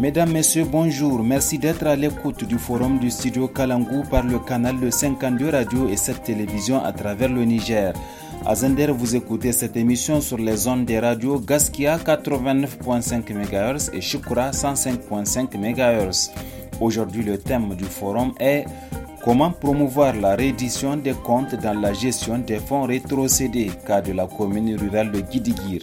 Mesdames, Messieurs, bonjour. Merci d'être à l'écoute du forum du studio Kalangu par le canal de 52 radios et 7 télévisions à travers le Niger. À Zender, vous écoutez cette émission sur les ondes des radios Gaskia 89.5 MHz et Shukura 105.5 MHz. Aujourd'hui, le thème du forum est comment promouvoir la reddition des comptes dans la gestion des fonds rétrocédés, cas de la commune rurale de Guidigir.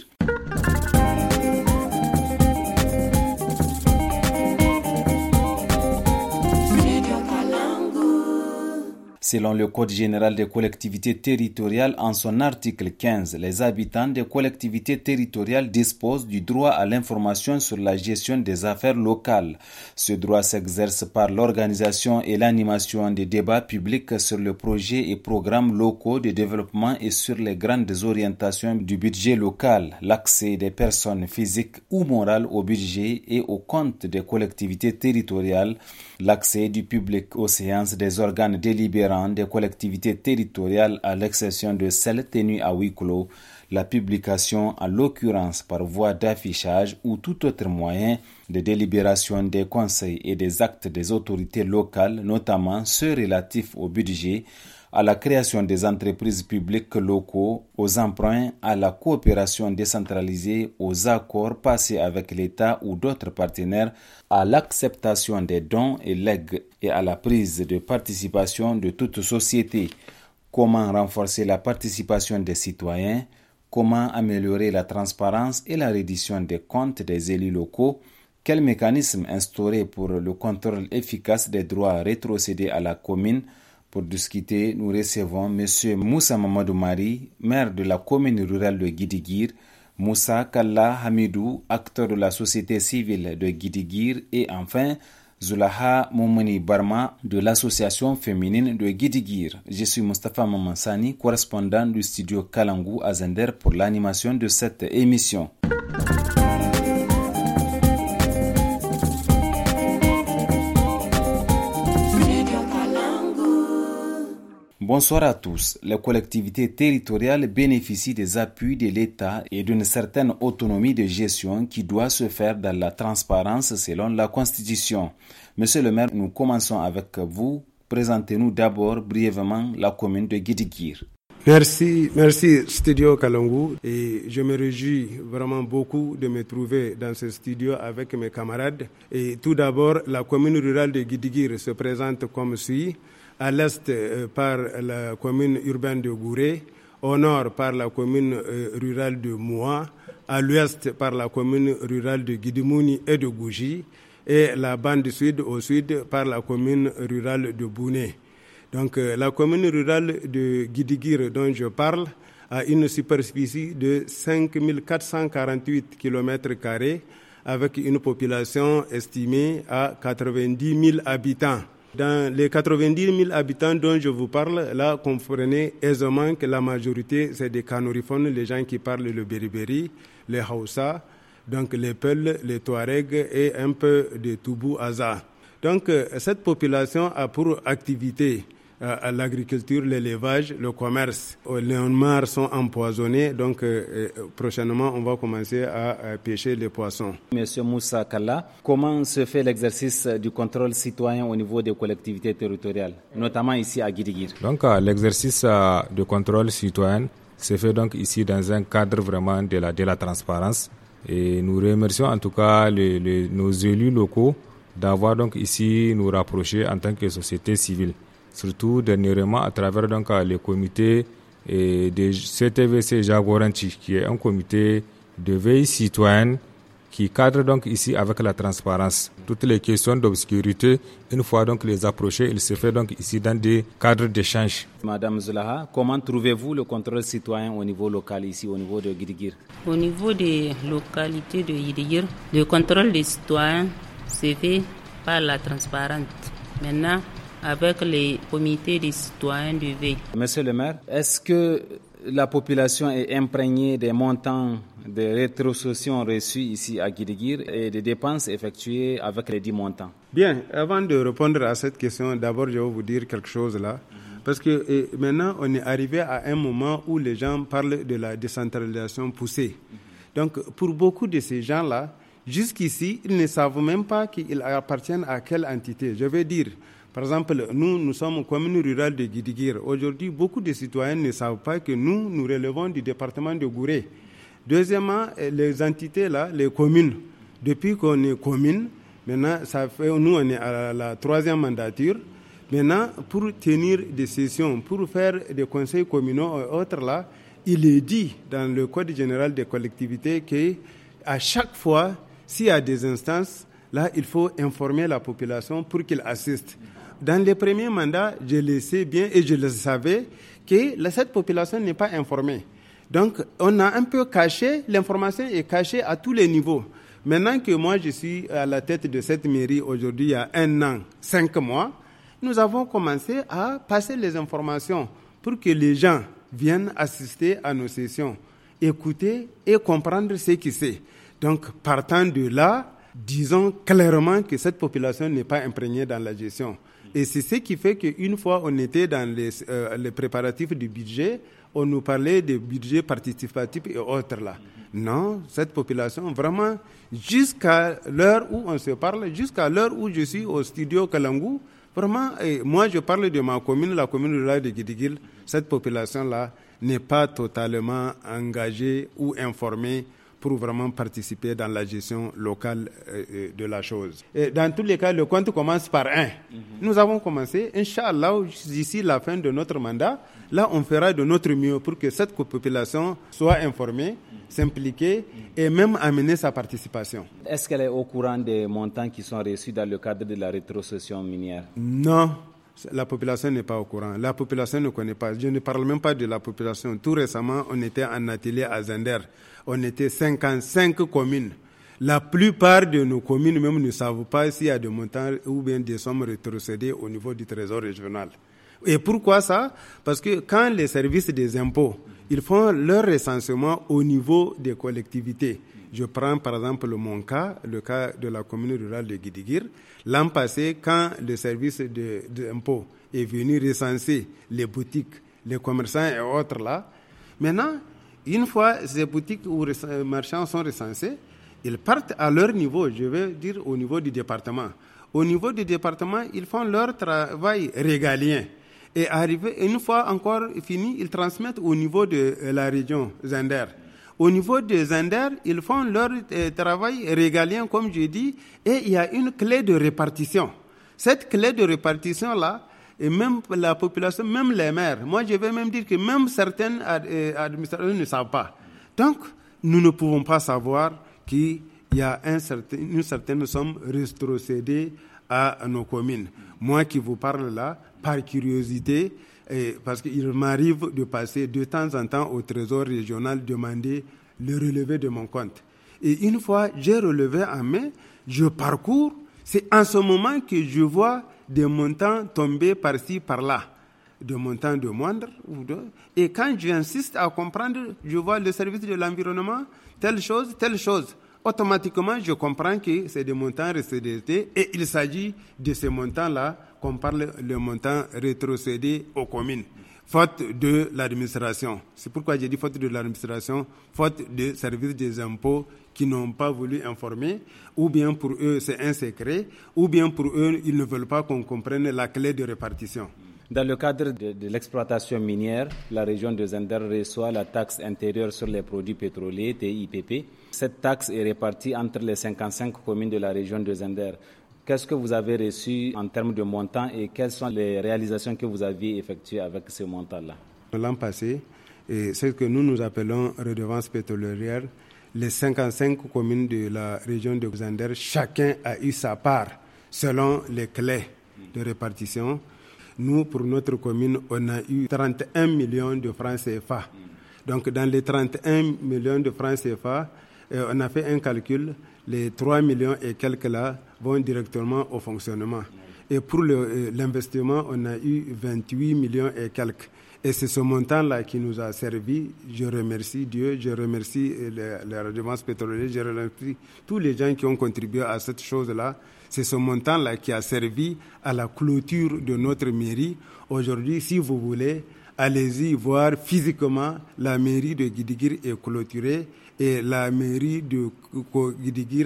Selon le Code général des collectivités territoriales, en son article 15, les habitants des collectivités territoriales disposent du droit à l'information sur la gestion des affaires locales. Ce droit s'exerce par l'organisation et l'animation des débats publics sur le projet et programmes locaux de développement et sur les grandes orientations du budget local, l'accès des personnes physiques ou morales au budget et aux comptes des collectivités territoriales, l'accès du public aux séances des organes délibérants des collectivités territoriales à l'exception de celles tenues à huis clos, la publication en l'occurrence par voie d'affichage ou tout autre moyen de délibération des conseils et des actes des autorités locales, notamment ceux relatifs au budget, à la création des entreprises publiques locaux, aux emprunts, à la coopération décentralisée, aux accords passés avec l'État ou d'autres partenaires, à l'acceptation des dons et legs et à la prise de participation de toute société. Comment renforcer la participation des citoyens? Comment améliorer la transparence et la reddition des comptes des élus locaux? Quel mécanisme instaurer pour le contrôle efficace des droits rétrocédés à la commune? Pour discuter, nous recevons M. Moussa Mamadou Mari, maire de la commune rurale de Guidigir, Moussa Kalla Hamidou, acteur de la société civile de Guidigir, et enfin Zulaha Moumouni Barma de l'association féminine de Guidigir. Je suis Mustafa Mamansani, correspondant du studio Kalangu à Zender pour l'animation de cette émission. Bonsoir à tous. Les collectivités territoriales bénéficient des appuis de l'État et d'une certaine autonomie de gestion qui doit se faire dans la transparence selon la Constitution. Monsieur le maire, nous commençons avec vous. Présentez-nous d'abord brièvement la commune de Guidigir. Merci Studio Kalangu, et je me réjouis vraiment beaucoup de me trouver dans ce studio avec mes camarades. Et tout d'abord, la commune rurale de Guidigir se présente comme suit. À l'est par la commune urbaine de Gouré, au nord par la commune rurale de Moua, à l'ouest par la commune rurale de Guidimouni et de Gouji, et la bande sud au sud par la commune rurale de Bouné. Donc la commune rurale de Guidigir dont je parle a une superficie de 5448 km² avec une population estimée à 90 000 habitants. Dans les 90 000 habitants dont je vous parle, là, comprenez aisément que la majorité, c'est des canoriphones, les gens qui parlent le beriberi, les Hausa, donc les Peuls, les Touaregs et un peu de Toubou Aza. Donc, cette population a pour activité l'agriculture, l'élevage, le commerce. Les mares sont empoisonnés, donc prochainement on va commencer à pêcher les poissons. Monsieur Moussa Kalla, comment se fait l'exercice du contrôle citoyen au niveau des collectivités territoriales, notamment ici à Guidigir? Donc l'exercice de contrôle citoyen se fait donc ici dans un cadre vraiment de la transparence, et nous remercions en tout cas nos élus locaux d'avoir donc ici nous rapprocher en tant que société civile. Surtout dernièrement à travers donc le comité de CTVC Jagoranchi, qui est un comité de veille citoyenne qui cadre donc ici avec la transparence. Toutes les questions d'obscurité, une fois donc les approcher, il se fait donc ici dans des cadres d'échange. Madame Zulaha, comment trouvez-vous le contrôle citoyen au niveau local ici, au niveau de Guidigir? Au niveau des localités de Guidigir, le contrôle des citoyens se fait par la transparence. Maintenant, avec les comités des citoyens de veille. Monsieur le maire, est-ce que la population est imprégnée des montants de rétrocession reçus ici à Guidigir et des dépenses effectuées avec les 10 montants? Bien, avant de répondre à cette question, d'abord je vais vous dire quelque chose là. Parce que maintenant, on est arrivé à un moment où les gens parlent de la décentralisation poussée. Donc, pour beaucoup de ces gens-là, Jusqu'ici, ils ne savent même pas qu'ils appartiennent à quelle entité. Je veux dire, par exemple, nous sommes commune rurale de Guidigir. Aujourd'hui, beaucoup de citoyens ne savent pas que nous relevons du département de Gouré. Deuxièmement, les entités là, les communes, depuis qu'on est commune, maintenant, nous on est à la 3e mandature. Maintenant, pour tenir des sessions, pour faire des conseils communaux et autres là, il est dit dans le Code général des collectivités qu'à chaque fois, s'il y a des instances, là, il faut informer la population pour qu'ils assistent. Dans les premiers mandats, je le sais bien et je le savais que cette population n'est pas informée. Donc, on a un peu caché, l'information est cachée à tous les niveaux. Maintenant que moi, je suis à la tête de cette mairie aujourd'hui, il y a 1 an, 5 mois, nous avons commencé à passer les informations pour que les gens viennent assister à nos sessions, écouter et comprendre ce qui c'est. Donc, partant de là, disons clairement que cette population n'est pas imprégnée dans la gestion. Et c'est ce qui fait qu'une fois on était dans les préparatifs du budget, on nous parlait de budget participatif et autres là. Non, cette population, vraiment, jusqu'à l'heure où on se parle, jusqu'à l'heure où je suis au studio Kalangu, vraiment, moi je parle de ma commune, la commune rurale de Guidigil, cette population-là n'est pas totalement engagée ou informée pour vraiment participer dans la gestion locale de la chose. Et dans tous les cas, le compte commence par 1. Nous avons commencé, Inch'Allah, d'ici la fin de notre mandat, là on fera de notre mieux pour que cette population soit informée, s'impliquer et même amener sa participation. Est-ce qu'elle est au courant des montants qui sont reçus dans le cadre de la rétrocession minière? Non. La population n'est pas au courant. La population ne connaît pas. Je ne parle même pas de la population. Tout récemment, on était en atelier à Zender. On était 55 communes. La plupart de nos communes même ne savent pas s'il y a des montants ou bien des sommes rétrocédées au niveau du trésor régional. Et pourquoi ça? Parce que quand les services des impôts, ils font leur recensement au niveau des collectivités. Je prends par exemple mon cas, le cas de la commune rurale de Guidigir. L'an passé, quand le service d'impôts est venu recenser les boutiques, les commerçants et autres là, maintenant, une fois ces boutiques ou marchands sont recensés, ils partent à leur niveau, je veux dire au niveau du département. Au niveau du département, ils font leur travail régalien. Et arrivé, une fois encore fini, ils transmettent au niveau de la région Zender. Au niveau des Zender, ils font leur travail régalien, comme je dis, et il y a une clé de répartition. Cette clé de répartition-là, et même la population, même les maires, moi je vais même dire que même certaines administrations ne savent pas. Donc, nous ne pouvons pas savoir qu'il y a une certaine somme rétrocédée à nos communes. Moi qui vous parle là, par curiosité, parce qu'il m'arrive de passer de temps en temps au trésor régional demander le relevé de mon compte. Et une fois, j'ai relevé en main, je parcours, c'est en ce moment que je vois des montants tomber par-ci, par-là, des montants de moindre. Et quand j'insiste à comprendre, je vois le service de l'environnement, telle chose, automatiquement, je comprends que c'est des montants rétrocédés et il s'agit de ces montants-là qu'on parle le montant rétrocédé aux communes, faute de l'administration. C'est pourquoi j'ai dit faute de l'administration, faute de services des impôts qui n'ont pas voulu informer, ou bien pour eux c'est un secret, ou bien pour eux ils ne veulent pas qu'on comprenne la clé de répartition. Dans le cadre de l'exploitation minière, la région de Zender reçoit la taxe intérieure sur les produits pétroliers, TIPP. Cette taxe est répartie entre les 55 communes de la région de Zender. Qu'est-ce que vous avez reçu en termes de montant et quelles sont les réalisations que vous aviez effectuées avec ce montant-là? L'an passé, c'est ce que nous appelons redevance pétrolière. Les 55 communes de la région de Zender, chacun a eu sa part selon les clés de répartition. Nous, pour notre commune, on a eu 31 millions de francs CFA. Donc, dans les 31 millions de francs CFA, on a fait un calcul. Les 3 millions et quelques là vont directement au fonctionnement. Et pour l'investissement, on a eu 28 millions et quelques. Et c'est ce montant-là qui nous a servi. Je remercie Dieu, je remercie les redevances pétrolières, je remercie tous les gens qui ont contribué à cette chose-là. C'est ce montant-là qui a servi à la clôture de notre mairie. Aujourd'hui, si vous voulez, allez-y voir physiquement la mairie de Guidigir est clôturée et la mairie de Guidigir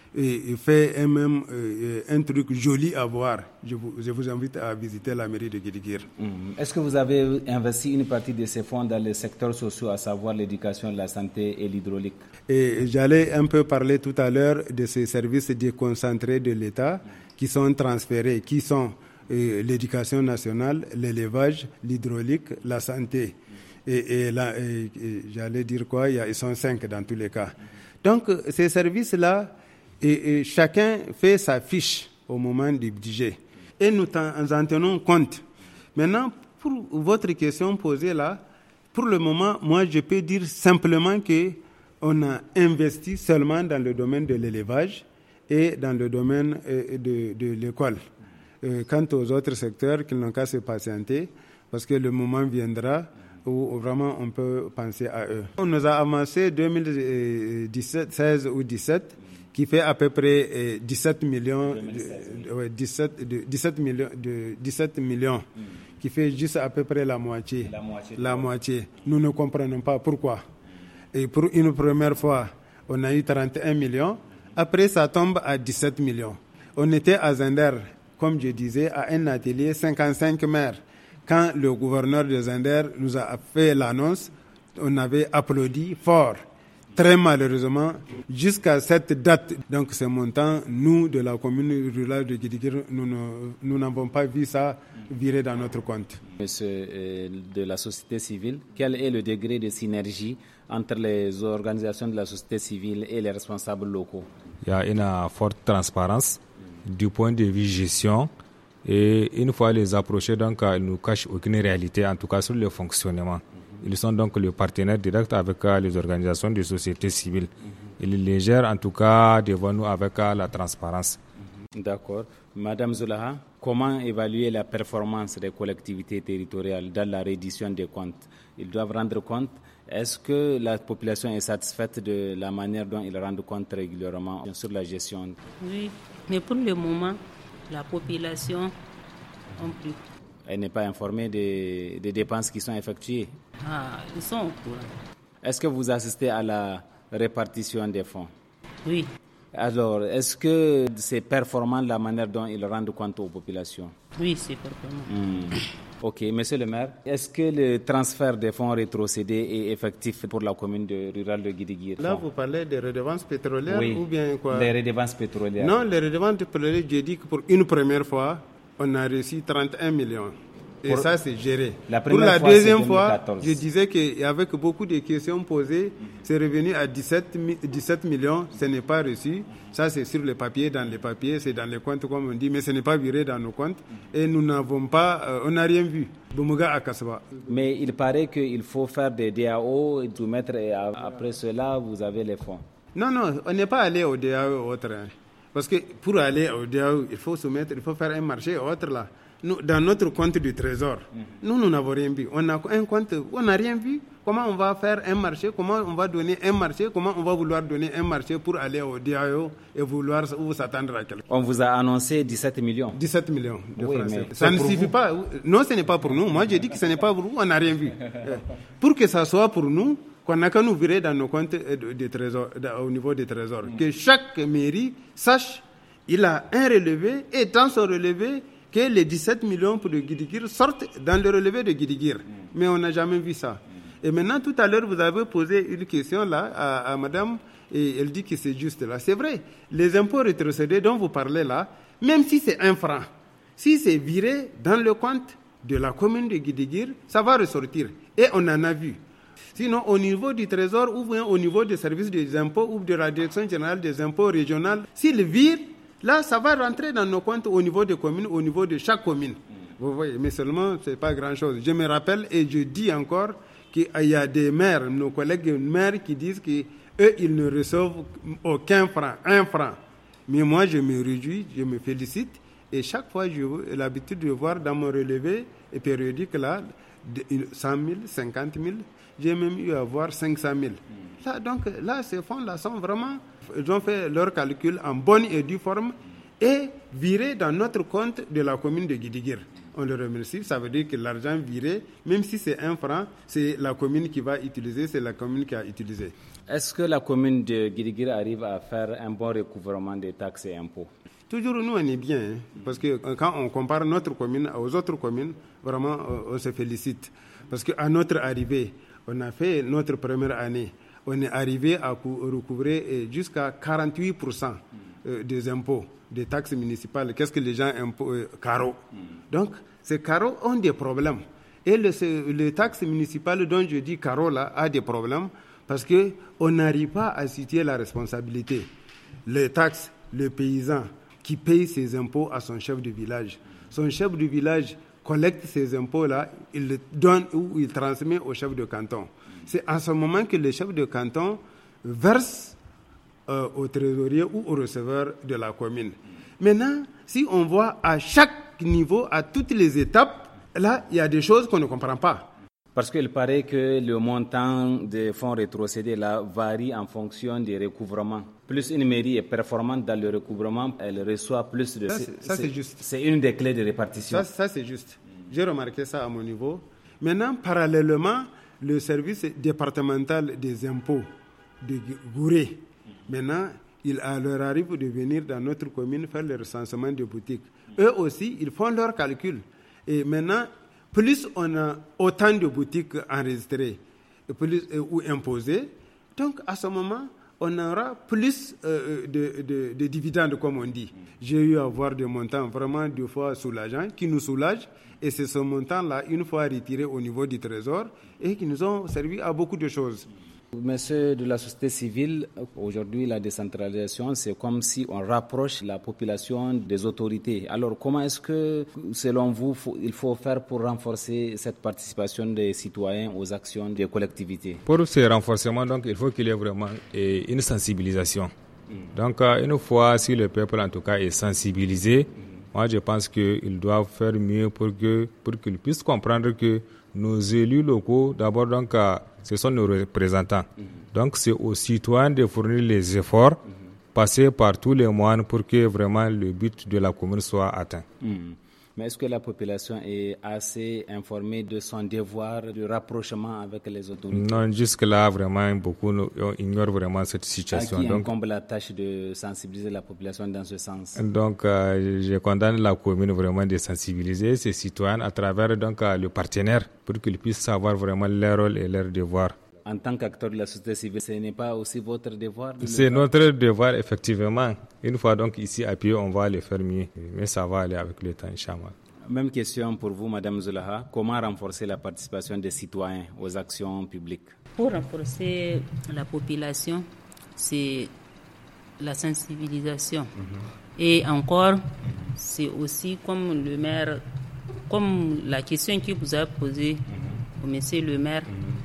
fait un truc joli à voir. Je vous invite à visiter la mairie de Guidigir. Est-ce que vous avez investi une partie de ces fonds dans les secteurs sociaux, à savoir l'éducation, la santé et l'hydraulique? Et j'allais un peu parler tout à l'heure de ces services déconcentrés de l'État qui sont transférés, qui sont l'éducation nationale, l'élevage, l'hydraulique, la santé. Et j'allais dire quoi? Ils sont 5 dans tous les cas. Donc, ces services-là, et chacun fait sa fiche au moment du budget. Et nous en tenons compte. Maintenant, pour votre question posée là, pour le moment, moi, je peux dire simplement qu'on a investi seulement dans le domaine de l'élevage et dans le domaine de l'école. Quant aux autres secteurs, qu'ils n'ont qu'à se patienter, parce que le moment viendra où vraiment on peut penser à eux. On nous a avancé 2017, 16 ou 17, qui fait à peu près 17 millions, 17 millions, qui fait juste à peu près la moitié. Nous ne comprenons pas pourquoi. Et pour une première fois, on a eu 31 millions. Après, ça tombe à 17 millions. On était à Zender, comme je disais, à un atelier 55 maires. Quand le gouverneur de Zender nous a fait l'annonce, on avait applaudi fort. Très malheureusement, jusqu'à cette date, donc ce montant, nous, de la commune rurale de Guidigir, nous n'avons pas vu ça virer dans notre compte. Monsieur de la société civile, quel est le degré de synergie entre les organisations de la société civile et les responsables locaux? Il y a une forte transparence du point de vue gestion. Et une fois les approchés, donc, ils ne nous cachent aucune réalité, en tout cas sur le fonctionnement. Ils sont donc le partenaire direct avec les organisations de société civile. Ils les gèrent en tout cas devant nous avec la transparence. D'accord. Madame Zoulaha, comment évaluer la performance des collectivités territoriales dans la reddition des comptes? Ils doivent rendre compte. Est-ce que la population est satisfaite de la manière dont ils rendent compte régulièrement sur la gestion? Oui, mais pour le moment, la population non plus. Elle n'est pas informée des dépenses qui sont effectuées? Ils sont au courant. Est-ce que vous assistez à la répartition des fonds? Oui. Alors, est-ce que c'est performant la manière dont ils rendent compte aux populations? Oui, c'est performant. Ok, monsieur le maire, est-ce que le transfert des fonds rétrocédés est effectif pour la commune rurale de Guidigir? Là, vous parlez des redevances pétrolières, oui, ou bien quoi? Les redevances pétrolières. Non, les redevances pétrolières, j'ai dit que pour une première fois, on a reçu 31 millions. Et ça, c'est géré. Pour la deuxième fois, je disais qu'avec beaucoup de questions posées, c'est revenu à 17 millions. Ce n'est pas reçu. Ça, c'est sur les papiers, dans les papiers, c'est dans les comptes, comme on dit, mais ce n'est pas viré dans nos comptes. Et nous n'avons pas, on n'a rien vu. Mais il paraît qu'il faut faire des DAO et tout mettre, et après cela, vous avez les fonds. Non, on n'est pas allé au DAO ou autre. Hein. Parce que pour aller au DAO, il faut faire un marché autre là. Nous, dans notre compte du trésor, nous n'avons rien vu. On a un compte, on n'a rien vu. Comment on va faire un marché? Comment on va donner un marché? Comment on va vouloir donner un marché pour aller au DAO et vouloir s'attendre à quelque chose? On vous a annoncé 17 millions. 17 millions de francs. Ça ne suffit pas. Non, ce n'est pas pour nous. Moi, j'ai dit que ce n'est pas pour nous. On n'a rien vu. Pour que ça soit pour nous, qu'on n'a qu'à nous virer dans nos comptes de trésor, au niveau des trésors. Que chaque mairie sache il a un relevé et dans son relevé, que les 17 millions pour le Guidigir sortent dans le relevé de Guidigir. Mais on n'a jamais vu ça. Et maintenant, tout à l'heure, vous avez posé une question là à madame, et elle dit que c'est juste là. C'est vrai, les impôts rétrocédés dont vous parlez là, même si c'est 1 franc, si c'est viré dans le compte de la commune de Guidigir, ça va ressortir. Et on en a vu. Sinon, au niveau du Trésor ou bien au niveau des services des impôts ou de la Direction générale des impôts régionales, s'ils virent, là, ça va rentrer dans nos comptes au niveau des communes, au niveau de chaque commune. Vous voyez, mais seulement, ce n'est pas grand-chose. Je me rappelle et je dis encore qu'il y a des maires, nos collègues maires, qui disent qu'eux, ils ne reçoivent aucun franc, 1 franc. Mais moi, je me réjouis, je me félicite. Et chaque fois, j'ai l'habitude de voir dans mon relevé périodique, là, 100 000, 50 000, j'ai même eu à voir 500 000. Là, donc, là, ces fonds-là sont vraiment... Ils ont fait leur calcul en bonne et due forme et viré dans notre compte de la commune de Guidigir. on le remercie. Ça veut dire que l'argent viré, même si c'est 1 franc, c'est la commune qui va utiliser, c'est la commune qui a utilisé. Est-ce que la commune de Guiriguira arrive à faire un bon recouvrement des taxes et impôts? Toujours, nous, on est bien, parce que quand on compare notre commune aux autres communes, vraiment, on se félicite. Parce qu'à notre arrivée, on a fait notre première année, on est arrivé à recouvrer jusqu'à 48% des impôts, des taxes municipales. Qu'est-ce que les gens carreaux. Donc, ces carreaux ont des problèmes. Et les taxes municipales dont je dis carreaux là a des problèmes parce qu'on n'arrive pas à situer la responsabilité. Les taxes, le paysan qui paye ses impôts à son chef de village. Son chef de village collecte ces impôts-là, il les donne ou il transmet au chef de canton. C'est à ce moment que le chef de canton verse au trésorier ou au receveur de la commune. Maintenant, si on voit à chaque niveau, à toutes les étapes, là, il y a des choses qu'on ne comprend pas. Parce qu'il paraît que le montant des fonds rétrocédés là varie en fonction des recouvrements. Plus une mairie est performante dans le recouvrement, elle reçoit plus de... Ça, c'est juste. C'est une des clés de répartition. Ça c'est juste. J'ai remarqué ça à mon niveau. Maintenant, parallèlement, le service départemental des impôts de Gouré, maintenant, il leur arrive de venir dans notre commune faire le recensement des boutiques. Eux aussi, ils font leurs calculs. Et maintenant, plus on a autant de boutiques enregistrées ou imposées, donc à ce moment, on aura plus de dividendes, comme on dit. J'ai eu à voir des montants vraiment 2 fois soulageants, qui nous soulagent, et c'est ce montant-là, une fois retiré au niveau du Trésor, et qui nous ont servi à beaucoup de choses. Monsieur de la société civile, aujourd'hui la décentralisation, c'est comme si on rapproche la population des autorités. Alors comment est-ce que, selon vous, il faut faire pour renforcer cette participation des citoyens aux actions des collectivités? Pour ce renforcement, donc, il faut qu'il y ait vraiment une sensibilisation. Donc une fois, si le peuple en tout cas est sensibilisé, moi je pense qu'ils doivent faire mieux pour qu'ils puissent comprendre que nos élus locaux, d'abord donc, ce sont nos représentants. Donc c'est aux citoyens de fournir les efforts, passer par tous les moyens pour que vraiment le but de la commune soit atteint. Mais est-ce que la population est assez informée de son devoir de rapprochement avec les autorités? Non, jusque-là, vraiment, beaucoup ignorent vraiment cette situation. À qui incombe la tâche de sensibiliser la population dans ce sens? Donc, je condamne la commune vraiment de sensibiliser ses citoyens à travers donc, le partenaire pour qu'ils puissent savoir vraiment leur rôle et leur devoir. En tant qu'acteur de la société civile, ce n'est pas aussi votre devoir? C'est notre devoir, effectivement. Une fois donc ici appuyé, on va le faire mieux. Mais ça va aller avec le temps, Inch'Allah. Même question pour vous, Madame Zoulaha. Comment renforcer la participation des citoyens aux actions publiques? Pour renforcer la population, c'est la sensibilisation. Et encore, c'est aussi comme le maire, comme la question que vous avez posée au monsieur le maire,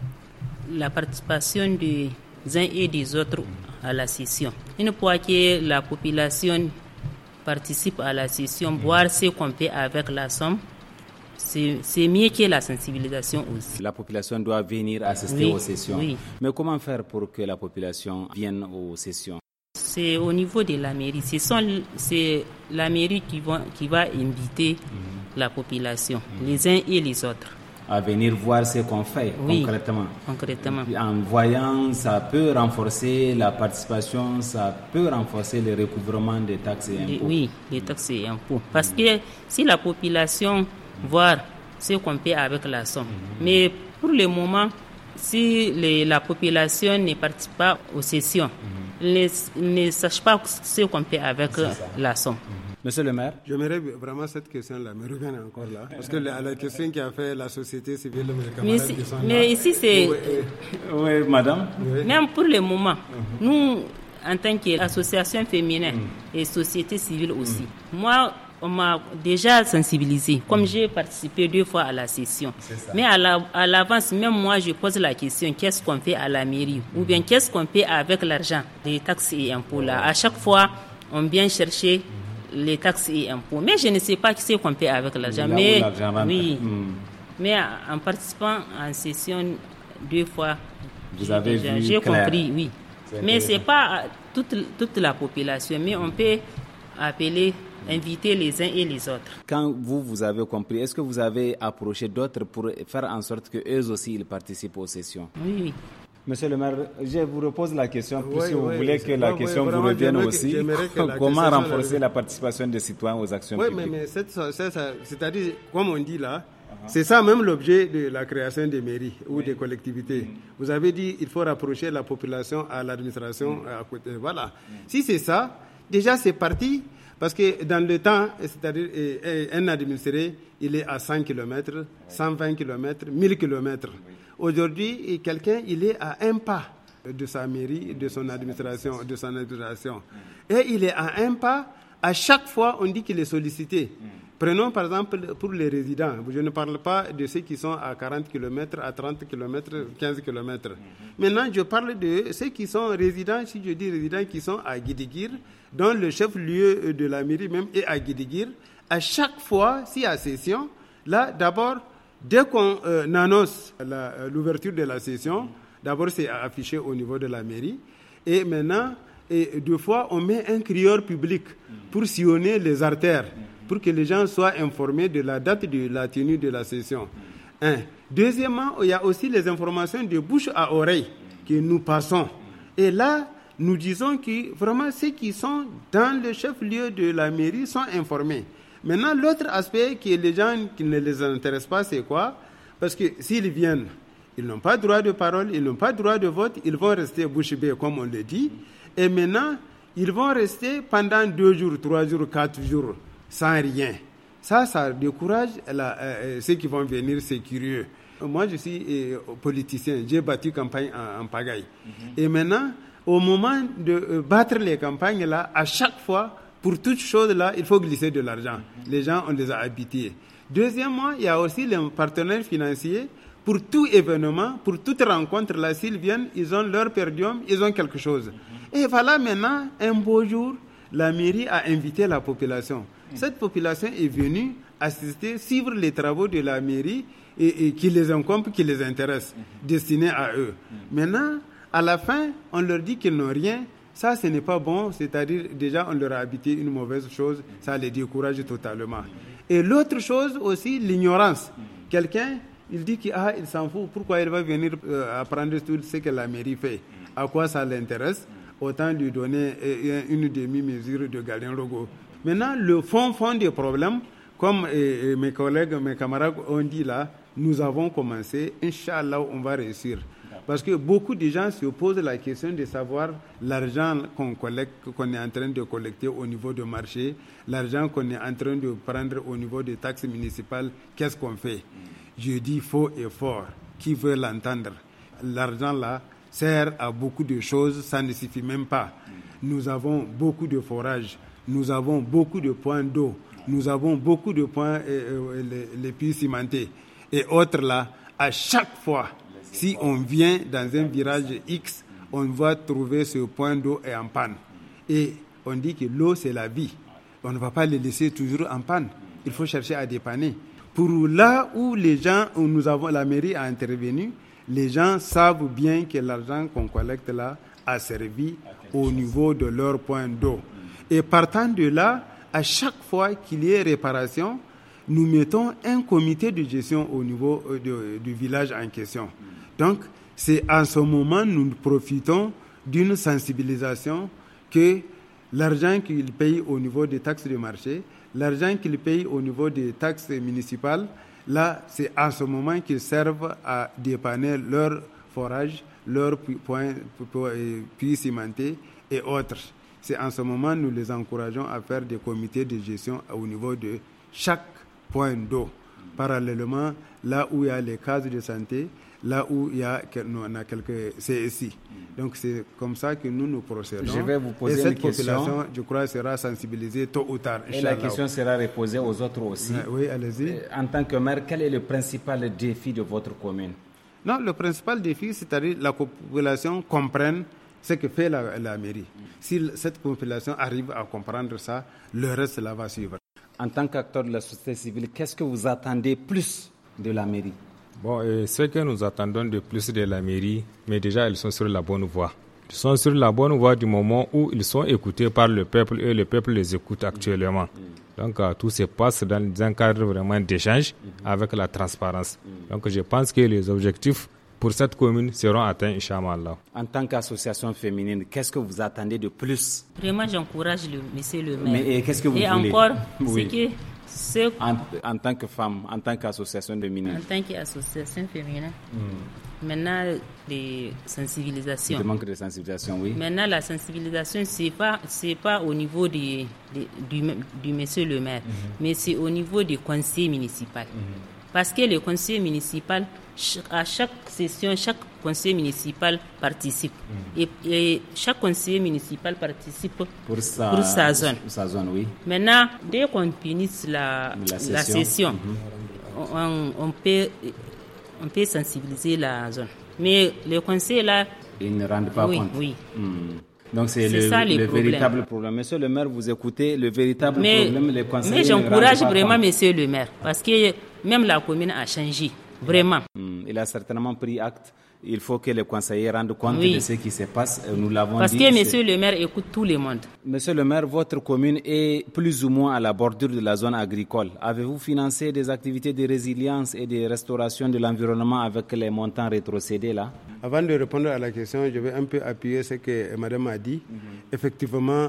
la participation des uns et des autres à la session. Une fois que la population participe à la session, voir ce qu'on fait avec la somme, c'est mieux que la sensibilisation aussi. La population doit venir assister aux sessions. Oui. Mais comment faire pour que la population vienne aux sessions? C'est au niveau de la mairie. C'est la mairie qui va inviter la population, les uns et les autres, à venir voir ce qu'on fait concrètement. En voyant, ça peut renforcer la participation, ça peut renforcer le recouvrement des taxes et impôts. Oui, les taxes et impôts. Parce que si la population voit ce qu'on fait avec la somme, mais pour le moment, si la population ne participe pas aux sessions, ne sache pas ce qu'on fait avec la somme. Monsieur le maire? J'aimerais vraiment cette question-là me revienne encore là. Parce que la question qui a fait la société civile, mes camarades qui sont là. Mais ici, c'est... Oui, madame. Même pour le moment, nous, en tant qu'association féminine et société civile aussi, moi, on m'a déjà sensibilisé. Comme j'ai participé 2 fois à la session. Mais à l'avance, même moi, je pose la question, qu'est-ce qu'on fait à la mairie? Ou bien qu'est-ce qu'on fait avec l'argent des taxes et impôts là? À chaque fois, on vient chercher les taxes et impôts. Mais je ne sais pas ce qu'on fait avec l'argent. Mais en participant en session 2 fois, j'ai compris, oui. Mais ce n'est pas toute la population, mais on peut appeler inviter les uns et les autres. Quand vous avez compris, est-ce que vous avez approché d'autres pour faire en sorte qu'eux aussi ils participent aux sessions? Oui. Monsieur le maire, je vous repose la question, puisque vous oui, voulez que la question vous revienne aussi. Comment renforcer la participation des citoyens aux actions publiques? Oui, mais c'est-à-dire, comme on dit là, c'est ça même l'objet de la création des mairies ou des collectivités. Vous avez dit qu'il faut rapprocher la population à l'administration à côté. Voilà. Si c'est ça, déjà c'est parti, parce que dans le temps, c'est-à-dire un administré, il est à 100 km, 120 km, 1000 km. Aujourd'hui, quelqu'un, il est à un pas de sa mairie, de son administration, Et il est à un pas, à chaque fois, on dit qu'il est sollicité. Prenons par exemple pour les résidents. Je ne parle pas de ceux qui sont à 40 km, à 30 km, 15 km. Maintenant, je parle de ceux qui sont résidents, si je dis résidents, qui sont à Guidigir, dont le chef-lieu de la mairie même est à Guidigir. À chaque fois, s'il y a session, là, d'abord, dès qu'on annonce l'ouverture de la session, d'abord c'est affiché au niveau de la mairie. Et maintenant, deux fois, on met un crieur public pour sillonner les artères, pour que les gens soient informés de la date de la tenue de la session. Deuxièmement, il y a aussi les informations de bouche à oreille que nous passons. Et là, nous disons que vraiment ceux qui sont dans le chef-lieu de la mairie sont informés. Maintenant, l'autre aspect que les gens qui ne les intéressent pas, c'est quoi? Parce que s'ils viennent, ils n'ont pas droit de parole, ils n'ont pas droit de vote, ils vont rester bouche bée, comme on le dit. Et maintenant, ils vont rester pendant 2 jours, 3 jours, 4 jours, sans rien. Ça décourage ceux qui vont venir, c'est curieux. Moi, je suis politicien, j'ai battu campagne en pagaille. Et maintenant, au moment de battre les campagnes, là, à chaque fois, pour toutes choses là, il faut glisser de l'argent. Les gens, on les a habitués. Deuxièmement, il y a aussi les partenaires financiers. Pour tout événement, pour toute rencontre, là, s'ils viennent, ils ont leur per diem, ils ont quelque chose. Et voilà maintenant, un beau jour, la mairie a invité la population. Cette population est venue assister, suivre les travaux de la mairie et qui les encombrent, qui les intéressent, destinés à eux. Maintenant, à la fin, on leur dit qu'ils n'ont rien. Ça, ce n'est pas bon, c'est-à-dire déjà on leur a habité une mauvaise chose, ça les décourage totalement. Et l'autre chose aussi, l'ignorance. Quelqu'un, il dit qu'il s'en fout, pourquoi il va venir apprendre tout ce que la mairie fait? À quoi ça l'intéresse? Autant lui donner une demi-mesure de Galen-Rogo. Maintenant, le fond des problèmes, comme mes collègues, mes camarades ont dit là, nous avons commencé, Inch'Allah, on va réussir. Parce que beaucoup de gens se posent la question de savoir l'argent qu'on est en train de collecter au niveau du marché, l'argent qu'on est en train de prendre au niveau des taxes municipales, qu'est-ce qu'on fait? Je dis faux et fort. Qui veut l'entendre? L'argent là sert à beaucoup de choses, ça ne suffit même pas. Nous avons beaucoup de forages, nous avons beaucoup de points d'eau, nous avons beaucoup de points, les puits cimentés et autres là. À chaque fois, si on vient dans un virage X, on va trouver ce point d'eau est en panne. Et on dit que l'eau, c'est la vie. On ne va pas le laisser toujours en panne. Il faut chercher à dépanner. Pour là où les gens, où la mairie a intervenu, les gens savent bien que l'argent qu'on collecte là a servi au niveau de leur point d'eau. Et partant de là, à chaque fois qu'il y ait réparation, nous mettons un comité de gestion au niveau du village en question. Donc, c'est en ce moment nous profitons d'une sensibilisation que l'argent qu'ils payent au niveau des taxes de marché, l'argent qu'ils payent au niveau des taxes municipales, là, c'est en ce moment qu'ils servent à dépanner leurs forages, leurs puits cimentés et autres. C'est en ce moment nous les encourageons à faire des comités de gestion au niveau de chaque point d'eau. Parallèlement, là où il y a les cases de santé, là où on a quelques CSI. Donc c'est comme ça que nous procédons. Je vais vous poser une question. Et cette population, je crois, sera sensibilisée tôt ou tard. Et la question sera reposée aux autres aussi. Oui, allez-y. En tant que maire, quel est le principal défi de votre commune? Non, le principal défi, c'est-à-dire la population comprenne ce que fait la mairie. Si cette population arrive à comprendre ça, le reste là va suivre. En tant qu'acteur de la société civile, qu'est-ce que vous attendez plus de la mairie? Bon, ce que nous attendons de plus de la mairie, mais déjà elles sont sur la bonne voie. Ils sont sur la bonne voie du moment où ils sont écoutés par le peuple et le peuple les écoute actuellement. Donc tout se passe dans un cadre vraiment d'échange avec la transparence. Donc je pense que les objectifs pour cette commune seront atteints, Inch'Allah. En tant qu'association féminine, qu'est-ce que vous attendez de plus? Vraiment, j'encourage monsieur le maire. Mais qu'est-ce que vous voulez? Et encore, oui. c'est que... En tant que femme, en tant qu'association féminine. En tant qu'association féminine. Maintenant, les sensibilisations. Le manque de sensibilisation, oui. Maintenant, la sensibilisation, c'est pas au niveau du monsieur le maire, mais c'est au niveau du conseil municipal. Parce que le conseil municipal, à chaque session, chaque conseiller municipal participe. Et chaque conseiller municipal participe pour sa zone. Sa zone, oui. Maintenant, dès qu'on finisse la session, on peut sensibiliser la zone. Mais le conseil là... Ils ne rendent pas compte. Oui. Donc c'est le véritable problème. Monsieur le maire, vous écoutez, le véritable problème, les conseillers. Mais j'encourage vraiment monsieur le maire, parce que même la commune a changé, vraiment. Il a certainement pris acte. Il faut que les conseillers rendent compte de ce qui se passe. Nous l'avons parce dit. Parce que monsieur le maire écoute tout le monde. Monsieur le maire, votre commune est plus ou moins à la bordure de la zone agricole. Avez-vous financé des activités de résilience et de restauration de l'environnement avec les montants rétrocédés là? Avant de répondre à la question, je vais un peu appuyer ce que madame a dit. Effectivement,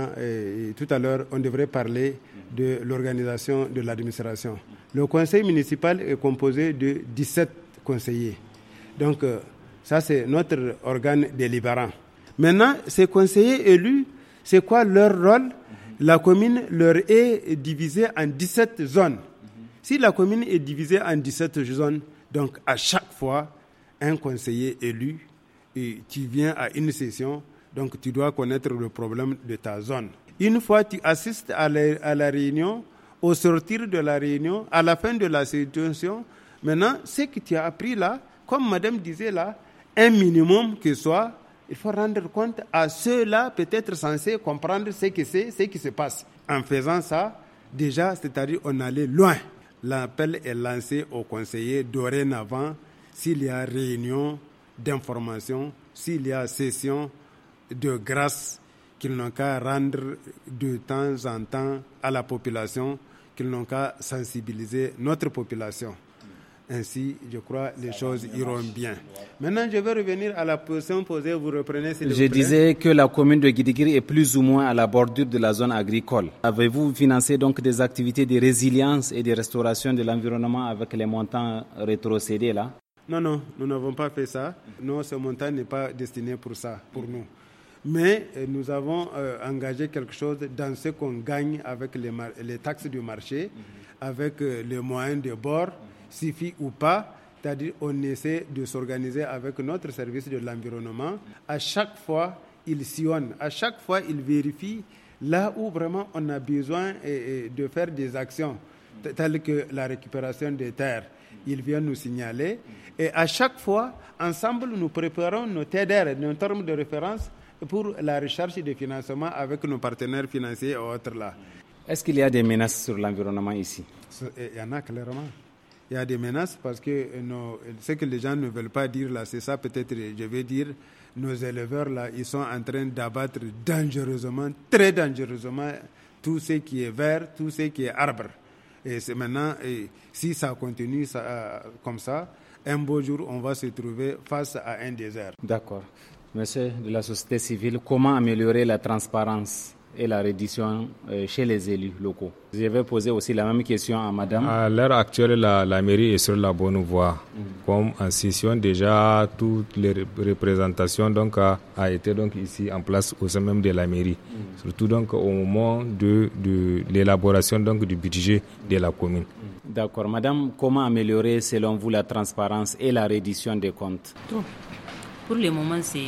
tout à l'heure, on devrait parler de l'organisation de l'administration. Le conseil municipal est composé de 17 conseillers. Donc, ça, c'est notre organe délibérant. Maintenant, ces conseillers élus, c'est quoi leur rôle? La commune leur est divisée en 17 zones. Si la commune est divisée en 17 zones, donc à chaque fois, un conseiller élu, et tu viens à une session, donc tu dois connaître le problème de ta zone. Une fois tu assistes à la réunion, au sortir de la réunion, à la fin de la session, maintenant, ce que tu as appris là, comme madame disait là, un minimum que soit, il faut rendre compte à ceux-là peut-être censés comprendre ce qui se passe. En faisant ça, déjà, c'est-à-dire on allait loin. L'appel est lancé aux conseillers dorénavant s'il y a réunion d'information, s'il y a session de grâce qu'ils n'ont qu'à rendre de temps en temps à la population, qu'ils n'ont qu'à sensibiliser notre population. Ainsi, je crois, les choses iront bien. Maintenant, je vais revenir à la question posée. Vous reprenez, s'il vous plaît. Je disais que la commune de Guidigiri est plus ou moins à la bordure de la zone agricole. Avez-vous financé donc des activités de résilience et de restauration de l'environnement avec les montants rétrocédés là? Non, nous n'avons pas fait ça. Non, ce montant n'est pas destiné pour ça, pour nous. Mais nous avons engagé quelque chose dans ce qu'on gagne avec les taxes du marché, avec les moyens de bord, suffit ou pas, c'est-à-dire on essaie de s'organiser avec notre service de l'environnement. À chaque fois, il sillonne, à chaque fois, il vérifie là où vraiment on a besoin de faire des actions, telles que la récupération des terres. Il vient nous signaler. Et à chaque fois, ensemble, nous préparons nos TDR, nos termes de référence, pour la recherche de financement avec nos partenaires financiers et autres là. Est-ce qu'il y a des menaces sur l'environnement ici? Il y en a clairement. Il y a des menaces parce que ce que les gens ne veulent pas dire là, c'est ça peut-être, je vais dire, nos éleveurs là, ils sont en train d'abattre dangereusement, très dangereusement, tout ce qui est vert, tout ce qui est arbre. Et c'est maintenant, si ça continue comme ça, un beau jour, on va se trouver face à un désert. D'accord. Monsieur de la société civile, comment améliorer la transparence et la reddition chez les élus locaux? Je vais poser aussi la même question à madame. À l'heure actuelle, la mairie est sur la bonne voie. Comme en session, déjà, toutes les représentations donc, a été donc, ici en place au sein même de la mairie. Surtout donc, au moment de l'élaboration donc, du budget de la commune. D'accord. Madame, comment améliorer selon vous la transparence et la reddition des comptes? Pour le moment, c'est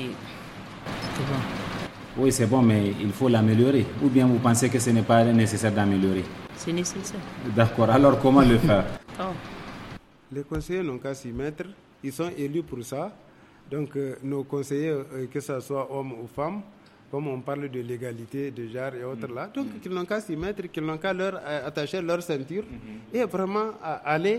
bon. Oui, c'est bon, mais il faut l'améliorer. Ou bien vous pensez que ce n'est pas nécessaire d'améliorer? C'est nécessaire. D'accord. Alors, comment le faire? Les conseillers n'ont qu'à s'y mettre. Ils sont élus pour ça. Donc, nos conseillers, que ce soit hommes ou femmes, comme on parle de l'égalité, de genre et autres là, donc ils n'ont qu'à s'y mettre, qu'ils n'ont qu'à leur attacher leur ceinture et vraiment aller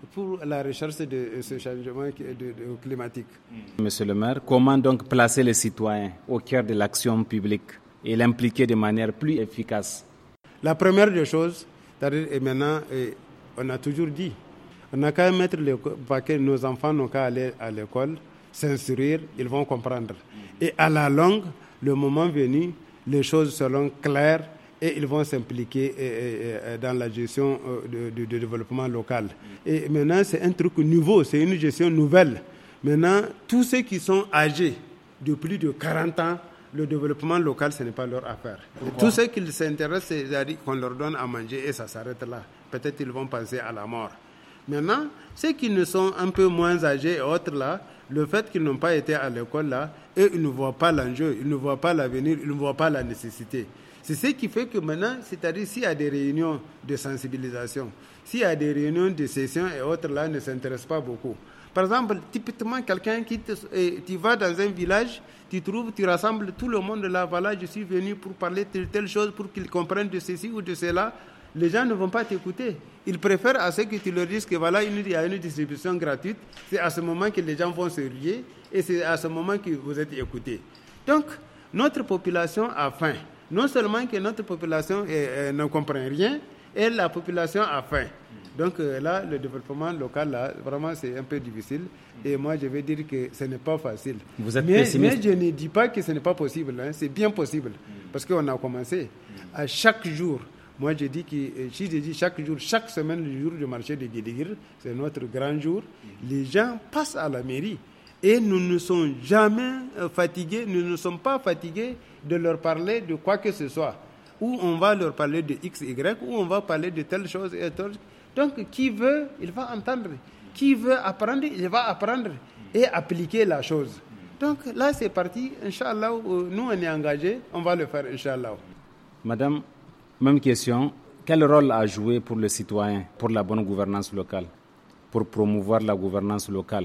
pour la recherche de ce changement climatique. Monsieur le maire, comment donc placer les citoyens au cœur de l'action publique et l'impliquer de manière plus efficace? La première des choses, c'est-à-dire, et maintenant, on a toujours dit, on n'a qu'à mettre le paquet, nos enfants n'ont qu'à aller à l'école, s'instruire, ils vont comprendre. Et à la longue, le moment venu, les choses seront claires et ils vont s'impliquer dans la gestion du développement local. Et maintenant, c'est un truc nouveau, c'est une gestion nouvelle. Maintenant, tous ceux qui sont âgés de plus de 40 ans, le développement local, ce n'est pas leur affaire. Tous ceux qui s'intéressent, c'est-à-dire qu'on leur donne à manger et ça s'arrête là. Peut-être qu'ils vont penser à la mort. Maintenant, ceux qui ne sont un peu moins âgés et autres là, le fait qu'ils n'ont pas été à l'école là, eux, ils ne voient pas l'enjeu, ils ne voient pas l'avenir, ils ne voient pas la nécessité. C'est ce qui fait que maintenant, c'est-à-dire s'il y a des réunions de sensibilisation, s'il y a des réunions de session et autres là, ne s'intéressent pas beaucoup. Par exemple, typiquement, quelqu'un tu vas dans un village, tu rassembles tout le monde là, voilà, je suis venu pour parler de telle chose, pour qu'ils comprennent de ceci ou de cela. Les gens ne vont pas t'écouter. Ils préfèrent à ce que tu leur dises que voilà, il y a une distribution gratuite. C'est à ce moment que les gens vont se lier et c'est à ce moment que vous êtes écoutés. Donc, notre population a faim. Non seulement que notre population ne comprend rien, et la population a faim. Donc là, le développement local, là, vraiment, c'est un peu difficile. Et moi, je vais dire que ce n'est pas facile. Vous êtes pessimiste? Mais je ne dis pas que ce n'est pas possible. Hein. C'est bien possible. Parce qu'on a commencé. À chaque jour, moi, je dis que si je dis chaque jour, chaque semaine, le jour du marché de Guédiguir, c'est notre grand jour. Les gens passent à la mairie. Et nous ne sommes jamais fatigués, nous ne sommes pas fatigués de leur parler de quoi que ce soit. Ou on va leur parler de X, Y, ou on va parler de telle chose et telle. Donc, qui veut, il va entendre. Qui veut apprendre, il va apprendre et appliquer la chose. Donc, là, c'est parti. Inch'Allah, nous, on est engagés, on va le faire, Inch'Allah. Madame, même question. Quel rôle a joué pour le citoyen, pour la bonne gouvernance locale, pour promouvoir la gouvernance locale?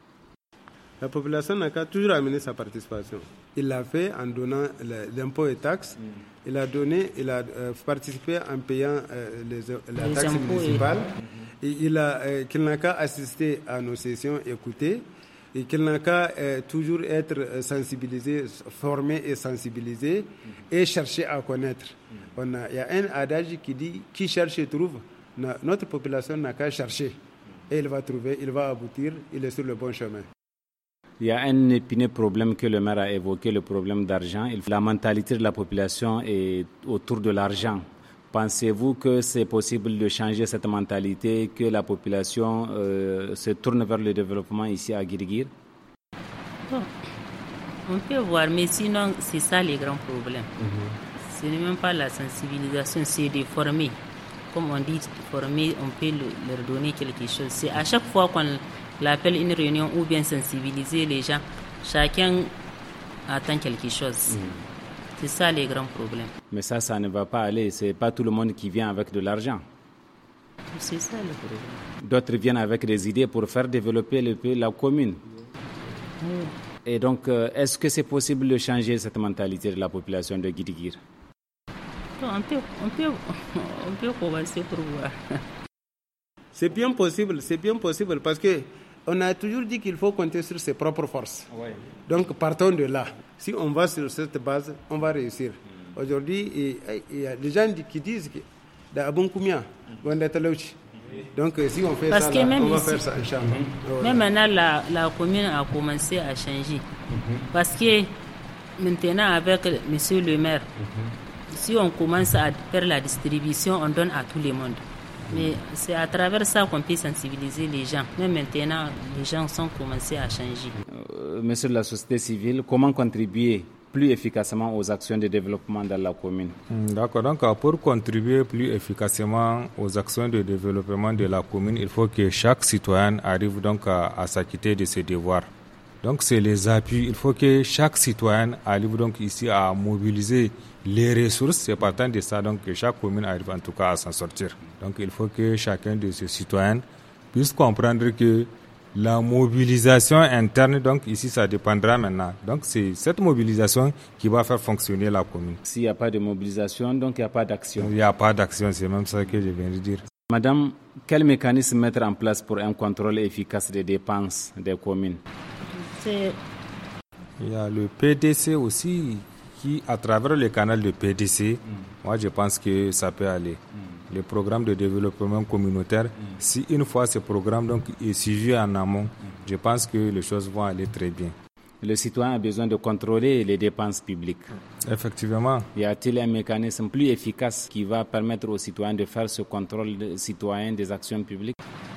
La population n'a qu'à toujours amener sa participation. Il l'a fait en donnant l'impôt et taxes. Il a participé en payant la taxe municipale. Et qu'il n'a qu'à assister à nos sessions, écouter. Et qu'il n'a qu'à toujours être sensibilisé, formé et sensibilisé et chercher à connaître. Il y a un adage qui dit « Qui cherche trouve ». Notre population n'a qu'à chercher. Et il va trouver, il va aboutir, il est sur le bon chemin. Il y a un épineux problème que le maire a évoqué, le problème d'argent. La mentalité de la population est autour de l'argent. Pensez-vous que c'est possible de changer cette mentalité, que la population se tourne vers le développement ici à Guédiguir? Bon, on peut voir, mais sinon, c'est ça les grands problèmes. Ce n'est même pas la sensibilisation, c'est de former. Comme on dit, former, on peut leur donner quelque chose. C'est à chaque fois qu'on l'appelle une réunion ou bien sensibiliser les gens, chacun attend quelque chose. C'est ça les grands problèmes. Mais ça ne va pas aller. C'est pas tout le monde qui vient avec de l'argent. C'est ça le problème. D'autres viennent avec des idées pour faire développer la commune. Et donc, est-ce que c'est possible de changer cette mentalité de la population de Guédiguir? On peut commencer pour voir. C'est bien possible parce que on a toujours dit qu'il faut compter sur ses propres forces. Ouais. Donc partons de là. Si on va sur cette base, on va réussir. Aujourd'hui, il y a des gens qui disent que donc si on fait parce ça, là, on va faire ça, Inch'Allah. Même maintenant, la commune a commencé à changer. Parce que maintenant, avec monsieur le maire, si on commence à faire la distribution, on donne à tout le monde. Mais c'est à travers ça qu'on peut sensibiliser les gens. Même maintenant, les gens sont commencés à changer. Monsieur de la société civile, comment contribuer plus efficacement aux actions de développement dans la commune? D'accord. Donc, pour contribuer plus efficacement aux actions de développement de la commune, il faut que chaque citoyen arrive donc à s'acquitter de ses devoirs. Donc, c'est les appuis. Il faut que chaque citoyen arrive donc ici à mobiliser les ressources. C'est partant de ça donc que chaque commune arrive en tout cas à s'en sortir. Donc, il faut que chacun de ces citoyens puisse comprendre que la mobilisation interne, donc ici, ça dépendra maintenant. Donc, c'est cette mobilisation qui va faire fonctionner la commune. S'il n'y a pas de mobilisation, donc il n'y a pas d'action. Il n'y a pas d'action, c'est même ça que je viens de dire. Madame, quel mécanisme mettre en place pour un contrôle efficace des dépenses des communes? Il y a le PDC aussi, qui, à travers le canal de PDC, moi je pense que ça peut aller. Le programme de développement communautaire, si une fois ce programme donc, est suivi en amont, je pense que les choses vont aller très bien. Le citoyen a besoin de contrôler les dépenses publiques. Effectivement. Y a-t-il un mécanisme plus efficace qui va permettre aux citoyens de faire ce contrôle citoyen des actions publiques?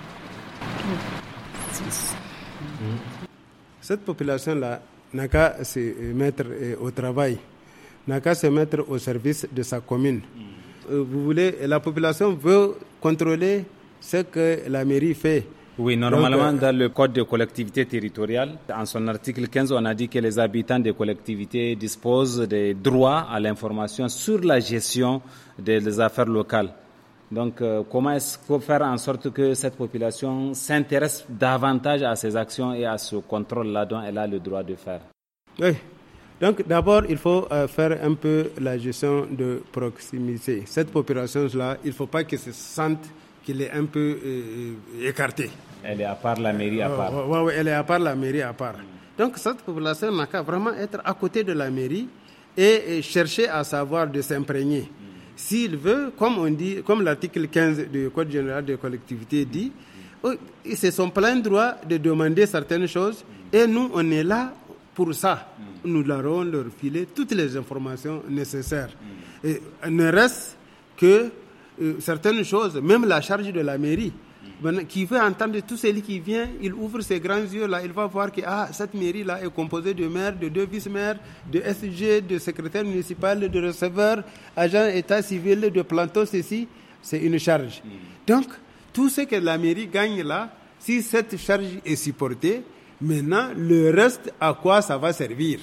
Cette population-là n'a qu'à se mettre au travail, n'a qu'à se mettre au service de sa commune. Vous voulez, la population veut contrôler ce que la mairie fait. Oui, normalement, dans le Code de collectivité territoriale, en son article 15, on a dit que les habitants des collectivités disposent des droits à l'information sur la gestion des affaires locales. Donc, comment est-ce qu'il faut faire en sorte que cette population s'intéresse davantage à ces actions et à ce contrôle-là dont elle a le droit de faire? Oui. Donc, d'abord, il faut faire un peu la gestion de proximité. Cette population-là, il ne faut pas qu'elle se sente qu'elle est un peu écartée. Elle est à part, la mairie à part. Oui, elle est à part, la mairie à part. Donc, cette population n'a qu'à vraiment être à côté de la mairie et chercher à savoir de s'imprégner. S'il veut, comme on dit, comme l'article 15 du Code général des collectivités dit, c'est son plein droit de demander certaines choses et nous, on est là pour ça. Nous leur allons leur filer toutes les informations nécessaires. Et ne reste que certaines choses, même la charge de la mairie, qui veut entendre tout celui qui vient, il ouvre ses grands yeux là, il va voir que cette mairie-là est composée de maires, de 2 vice-maires, de SG, de secrétaire municipal, de receveurs, agents état civil, de planton, ceci, c'est une charge. Donc, tout ce que la mairie gagne là, si cette charge est supportée, maintenant, le reste, à quoi ça va servir?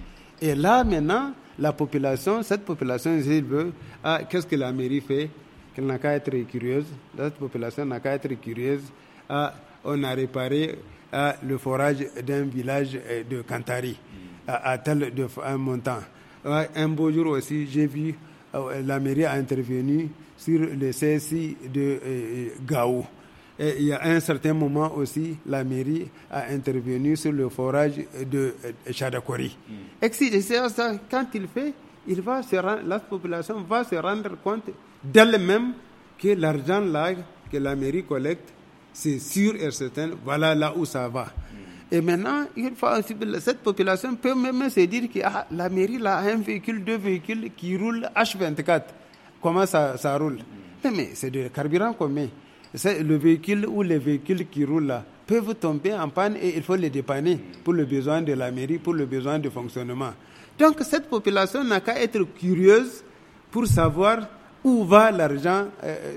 Et là, maintenant, la population, cette population, s'il veut, qu'est-ce que la mairie fait? Qu'elle n'a qu'à être curieuse. Cette population n'a qu'à être curieuse. On a réparé le forage d'un village de Kantari à tel un montant. Un beau jour aussi, j'ai vu la mairie a intervenu sur le CSI de Gao. Et il y a un certain moment aussi, la mairie a intervenu sur le forage de Chadakori. Et ça, quand il fait, la population va se rendre compte d'elle-même que l'argent là que la mairie collecte, c'est sûr et certain, voilà là où ça va. Et maintenant, cette population peut même se dire que la mairie là a un véhicule, 2 véhicules qui roulent H24. Comment ça roule? Mais c'est de carburant combien? Le véhicule ou les véhicules qui roulent là peuvent tomber en panne et il faut les dépanner pour le besoin de la mairie, pour le besoin de fonctionnement. Donc cette population n'a qu'à être curieuse pour savoir où va l'argent,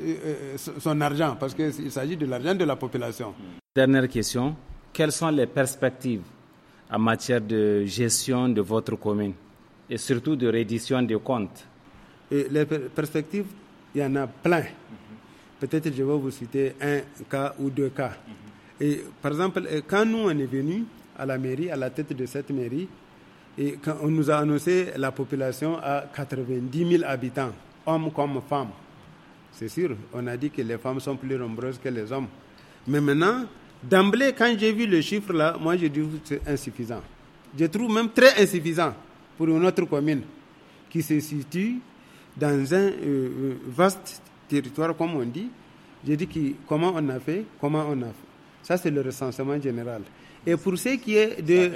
son argent, parce qu'il s'agit de l'argent de la population. Dernière question, quelles sont les perspectives en matière de gestion de votre commune et surtout de reddition des comptes? Et les perspectives, il y en a plein. Peut-être je vais vous citer un cas ou 2 cas. Et, par exemple, quand nous on est venus à la mairie, à la tête de cette mairie, et quand on nous a annoncé la population à 90 000 habitants, hommes comme femmes. C'est sûr, on a dit que les femmes sont plus nombreuses que les hommes. Mais maintenant, d'emblée, quand j'ai vu le chiffre là, moi j'ai dit que c'est insuffisant. Je trouve même très insuffisant pour une autre commune qui se situe dans un vaste territoire, comme on dit. J'ai dit comment on a fait. Ça, c'est le recensement général. Et pour ce qui est de...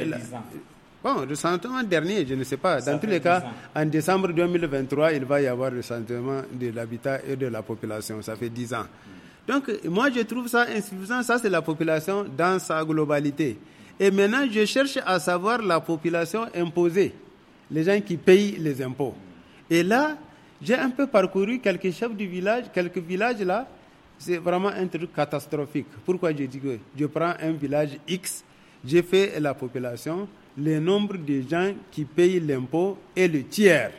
le recensement dernier, je ne sais pas. Dans tous les cas, en décembre 2023, il va y avoir le recensement de l'habitat et de la population. Ça fait 10 ans. Donc, moi, je trouve ça insuffisant. Ça, c'est la population dans sa globalité. Et maintenant, je cherche à savoir la population imposée, les gens qui payent les impôts. Et là, j'ai un peu parcouru quelques chefs du village, quelques villages là. C'est vraiment un truc catastrophique. Pourquoi je dis que je prends un village X, j'ai fait la population, le nombre de gens qui payent l'impôt est le tiers.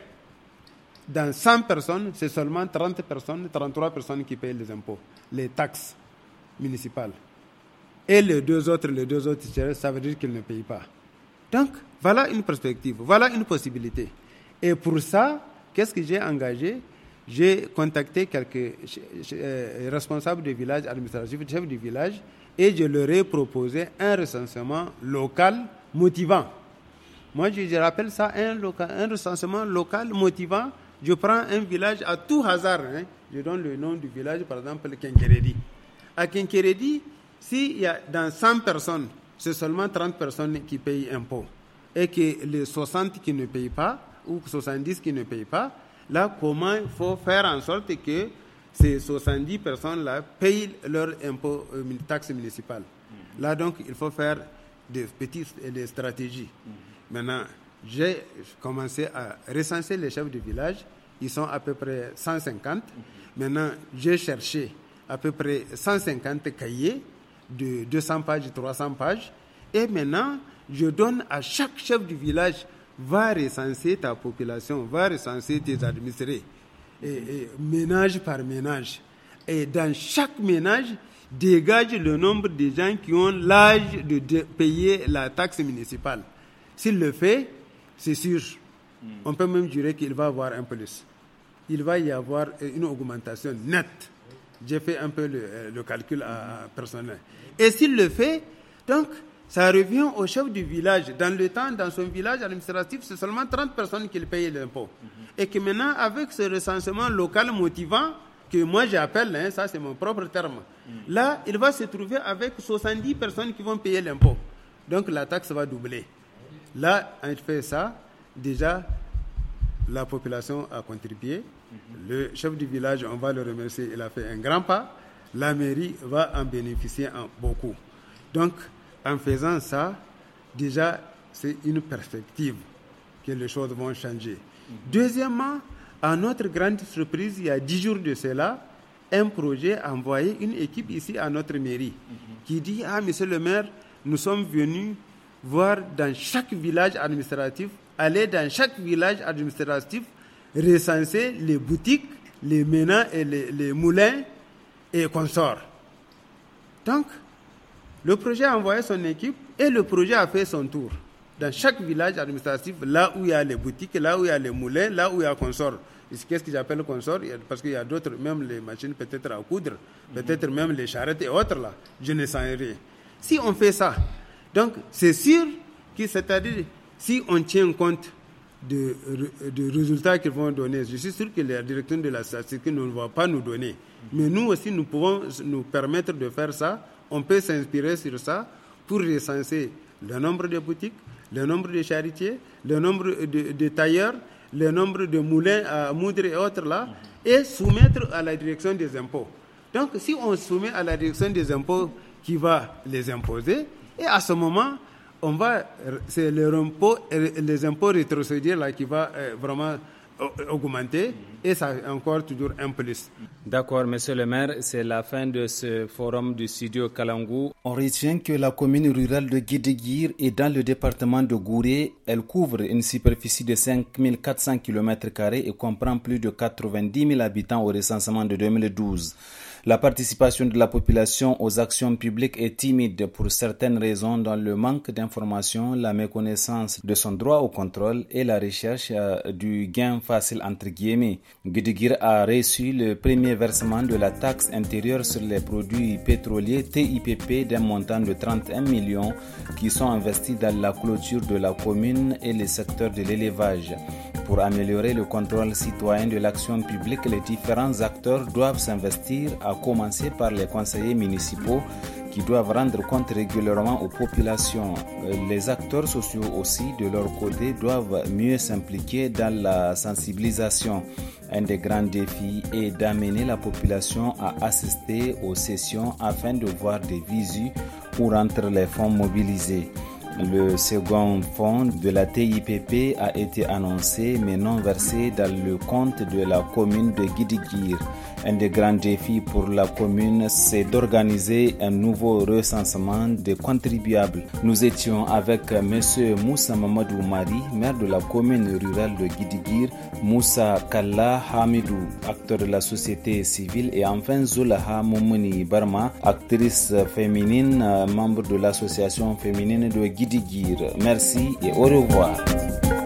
Dans 100 personnes, c'est seulement 30 personnes, 33 personnes qui payent les impôts, les taxes municipales. Et les deux autres tiers, ça veut dire qu'ils ne payent pas. Donc, voilà une perspective, voilà une possibilité. Et pour ça, qu'est-ce que j'ai engagé? j'ai contacté quelques responsables de village, administratifs, chefs de village, et je leur ai proposé un recensement local motivant. Moi, je rappelle ça un recensement local motivant. Je prends un village à tout hasard. Je donne le nom du village, par exemple, Kinkeredi. À Kinkeredi, s'il y a dans 100 personnes, c'est seulement 30 personnes qui payent impôt. Et que les 60 qui ne payent pas, ou 70 qui ne payent pas, là, comment il faut faire en sorte que ces 70 personnes-là payent leur impôt, taxe municipale. Là, donc, il faut faire des stratégies. Maintenant, j'ai commencé à recenser les chefs de village. Ils sont à peu près 150. Maintenant, j'ai cherché à peu près 150 cahiers de 200 pages, 300 pages. Et maintenant, je donne à chaque chef du village, va recenser ta population, va recenser tes administrés, et ménage par ménage. Et dans chaque ménage, dégage le nombre de gens qui ont l'âge de payer la taxe municipale. S'il le fait, c'est sûr, on peut même jurer qu'il va avoir un plus. Il va y avoir une augmentation nette. J'ai fait un peu le calcul personnel. Et s'il le fait, donc, ça revient au chef du village. Dans le temps, dans son village administratif, c'est seulement 30 personnes qui payent l'impôt. Et que maintenant, avec ce recensement local motivant, que moi j'appelle, ça c'est mon propre terme, là, il va se trouver avec 70 personnes qui vont payer l'impôt. Donc la taxe va doubler. Là, on fait ça, déjà, la population a contribué. Le chef du village, on va le remercier, il a fait un grand pas. La mairie va en bénéficier beaucoup. Donc, en faisant ça, déjà, c'est une perspective que les choses vont changer. Deuxièmement, à notre grande surprise, il y a 10 jours de cela, un projet a envoyé une équipe ici à notre mairie qui dit « Ah, monsieur le maire, nous sommes venus voir dans chaque village administratif, aller dans chaque village administratif, recenser les boutiques, les ménages et les moulins et consorts. » Donc, le projet a envoyé son équipe et le projet a fait son tour. Dans chaque village administratif, là où il y a les boutiques, là où il y a les moulins, là où il y a consorts. Qu'est-ce que j'appelle consort? Parce qu'il y a d'autres, même les machines peut-être à coudre, peut-être même les charrettes et autres là. Je ne sens rien. Si on fait ça, donc c'est sûr que, c'est-à-dire, si on tient compte de résultats qu'ils vont donner, je suis sûr que la direction de la statistique ne va pas nous donner. Mais nous aussi, nous pouvons nous permettre de faire ça. On peut s'inspirer sur ça pour recenser le nombre de boutiques, le nombre de charretiers, le nombre de tailleurs, le nombre de moulins à moudre et autres là, et soumettre à la direction des impôts. Donc, si on soumet à la direction des impôts qui va les imposer, et à ce moment, c'est les impôts rétrocédés là qui va vraiment augmenter, et ça encore toujours un plus. D'accord, monsieur le maire, c'est la fin de ce forum du studio Kalangou. On retient que la commune rurale de Guédiguir est dans le département de Gouré. Elle couvre une superficie de 5400 km² et comprend plus de 90 000 habitants au recensement de 2012. La participation de la population aux actions publiques est timide pour certaines raisons, dont le manque d'informations, la méconnaissance de son droit au contrôle et la recherche du gain facile entre guillemets. Guédiguir a reçu le premier versement de la taxe intérieure sur les produits pétroliers TIPP d'un montant de 31 millions qui sont investis dans la clôture de la commune et les secteurs de l'élevage. Pour améliorer le contrôle citoyen de l'action publique, les différents acteurs doivent s'investir, à commencer par les conseillers municipaux qui doivent rendre compte régulièrement aux populations. Les acteurs sociaux aussi, de leur côté, doivent mieux s'impliquer dans la sensibilisation. Un des grands défis est d'amener la population à assister aux sessions afin de voir des visus où rentrent les fonds mobilisés. Le second fonds de la TIPP a été annoncé mais non versé dans le compte de la commune de Guédiguir. Un des grands défis pour la commune, c'est d'organiser un nouveau recensement des contribuables. Nous étions avec M. Moussa Mamadou Mari, maire de la commune rurale de Guédiguir, Moussa Kalla Hamidou, acteur de la société civile, et enfin Zulaha Moumouni Barma, actrice féminine, membre de l'association féminine de Guédiguir. Merci et au revoir.